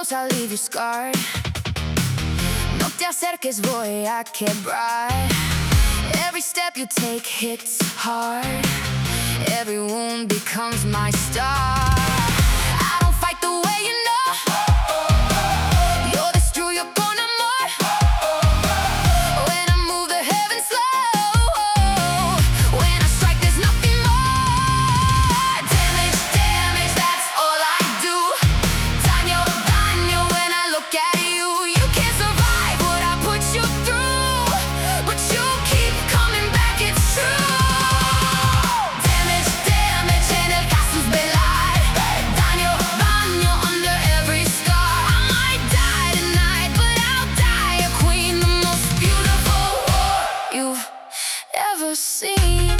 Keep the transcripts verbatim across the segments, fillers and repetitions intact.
close, I'll leave you scarred. No te acerques, voy a quebrar. Every step you take hits hard. Every wound becomes my star. I don't fight the way you know. You're the screw, you're gonna more. When I move, the heavens slow. When I strike, there's nothing more. Damage, damage, that's all I do. Daño, daño, when I look at you. You can't survive what I put you through, but you keep coming back, it's true. Damage, damage, en el casus belli. Daño, daño, under every scar. I might die tonight, but I'll die a queen, the most beautiful war you've ever seen.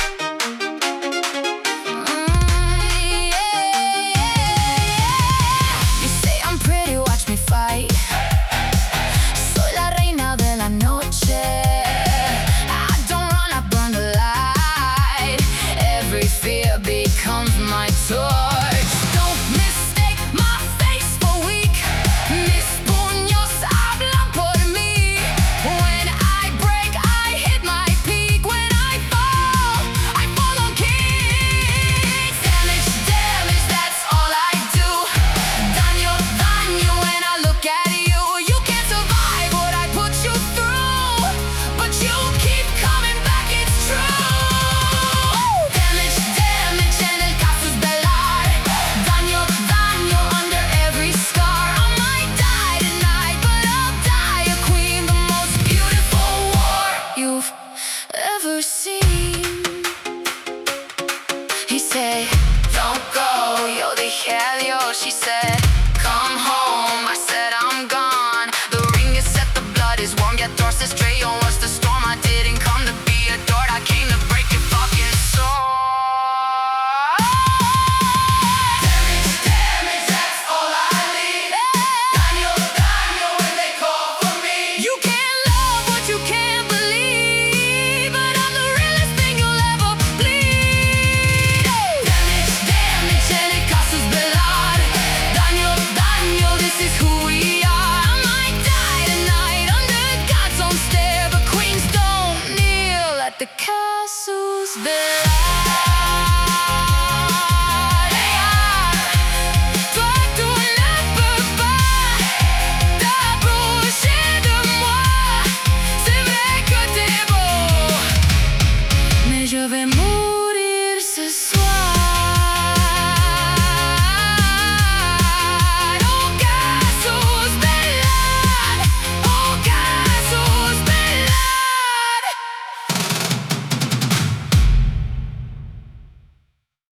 Mm, yeah. You say I'm pretty, watch me fight. Soy la reina de la noche. I don't run, I burn the light. Every fear becomes my torch. Don't mistake my face for weak. Mis puños hablan por mí. When I break, I hit my peak. When I fall, I fall on kings. Damage, damage, that's all I do. Daño, daño, when I look at you. You can't survive what I put you through, but you keep coming back, it's true. Damage, damage, en el casus belli. Daño, daño, under every scar. I might die tonight, but I'll die a queen, the most beautiful war you've ever seen. He said, don't go, yo dije adiós. She said,